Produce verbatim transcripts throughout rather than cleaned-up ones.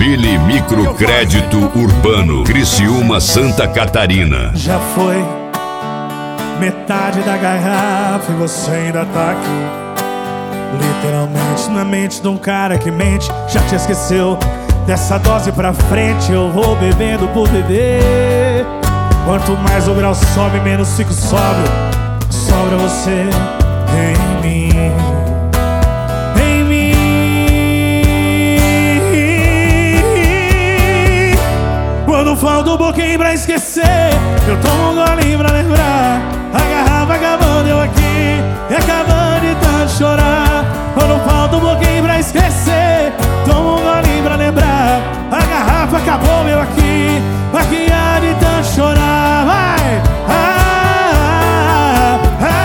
Ville Microcrédito Urbano, Criciúma, Santa Catarina. Já foi metade da garrafa e você ainda tá aqui. Literalmente na mente de um cara que mente. Já te esqueceu. Dessa dose pra frente eu vou bebendo por beber. Quanto mais o grau sobe, menos fico sóbrio. Sobra você em mim, em mim. Quando falta um pouquinho pra esquecer, eu tomo um golinho pra lembrar. A garrafa acabando, eu aqui, e acabando de tanto chorar. Quando falta um pouquinho pra esquecer, tomo um golinho pra lembrar. A garrafa acabou, meu aqui, aqui há de tanto chorar. Vai! Ah,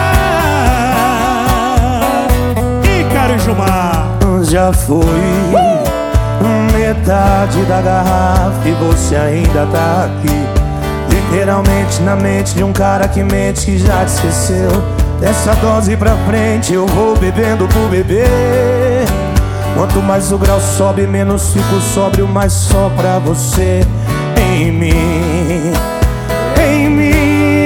ah, ah. Ícaro e Gilmar. Já foi metade da garrafa e você ainda tá aqui. Literalmente na mente de um cara que mente, que já te esqueceu. Dessa dose pra frente eu vou bebendo por beber. Quanto mais o grau sobe, menos fico sóbrio, mais só pra você em mim, em mim.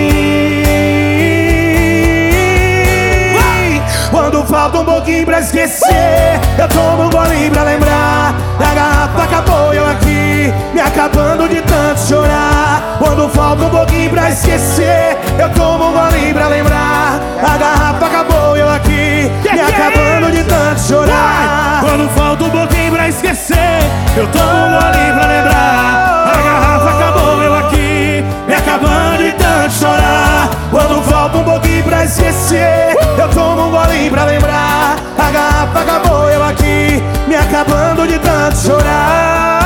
Quando falta um pouquinho pra esquecer, eu tomo um golinho pra lembrar. A garrafa acabou, eu aqui, me acabando de tanto chorar. Quando falta um pouquinho pra esquecer, eu tomo um golinho pra lembrar. A garrafa acabou, eu aqui, me acabando de tanto chorar. Quando falta um pouquinho pra esquecer, eu tomo um golinho pra lembrar. A garrafa acabou, eu aqui, me acabando de tanto chorar. Quando falta um pouquinho pra esquecer, eu tomo um golinho pra lembrar. A garrafa acabou, eu aqui, me acabando de tanto chorar.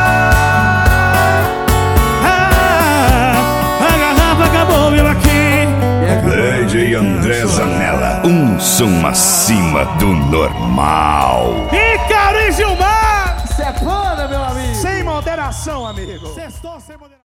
Ah, a garrafa acabou, eu aqui. D J André Zanella, um som acima do normal. Ícaro e Gilmar. Isso é foda, meu amigo. Sem moderação, amigo. Sextou sem moderação.